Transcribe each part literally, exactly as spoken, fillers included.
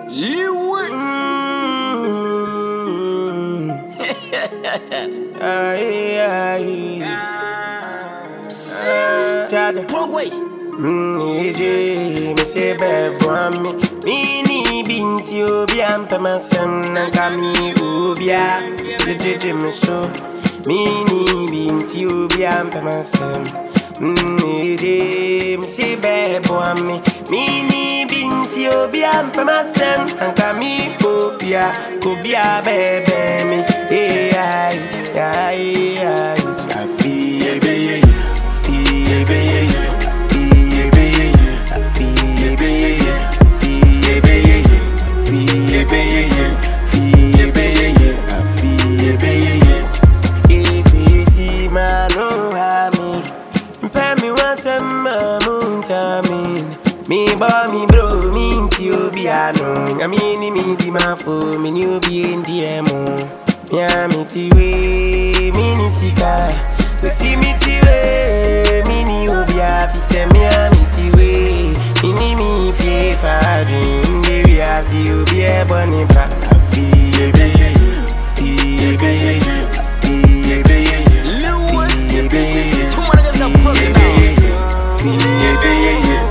Leeway. Aye, aye. Jaja. Broadway. Nije me se bebwa me mini binti obi ampamasem nanka mi obia jeje me so mini binti obi ampamasem Nije me se bebwa me mini binti obi ampamasem nanka mi obia obia bebe me hey ay ay ay I feel baby feel baby Me boy, me bro, me inti obiano. I mean, me di ma fo, me ni obi indi emo. Me a me ti we, me ni sika. We see me ti we, me ni obi a fi se me a me ti we. Me ni mi fi fa drin, baby a si obi e boni pa. Fi e be ye, fi e be ye, fi e be ye, fi e be ye, fi e be ye, fi e be ye.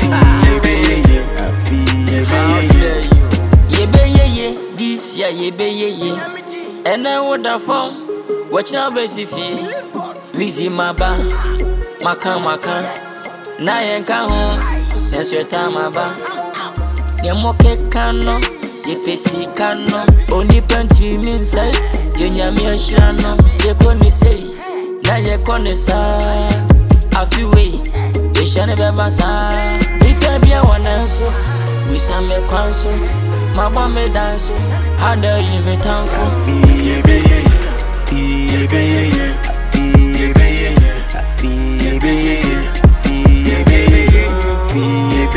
This year ye be ye ye, and I would have found what your basic fee. Busy my ba, maka maka. Na yenka home, that's your time ba. Ye moke kano, ye pesi kano. Only pantry means say, ye nyami shano. Ye koni say, na ye koni sa. A few way, ye shane be basa. Ni pebia wananso, we same kwanso. My mama dance, how do you be thankful? Feel be, feel be, feel be, feel be, feel be, feel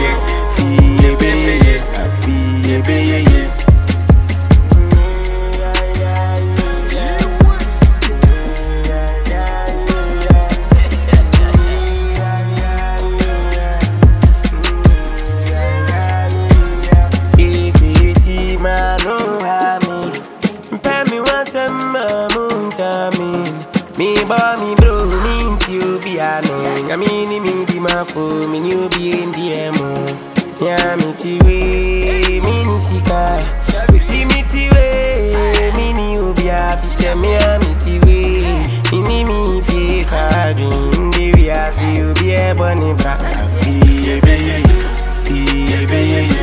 be, feel be, feel be. Me boy, me bro, me inti obiano. I mean, me di ma fo, me ni obi indi emo. Ya me ti we, me ni sika. We see me ti we, me ni obi a fi se me a me ti we. Me ni mi fi fa drin, baby a si obi e boni bra. Fi e be ye, fi e be ye.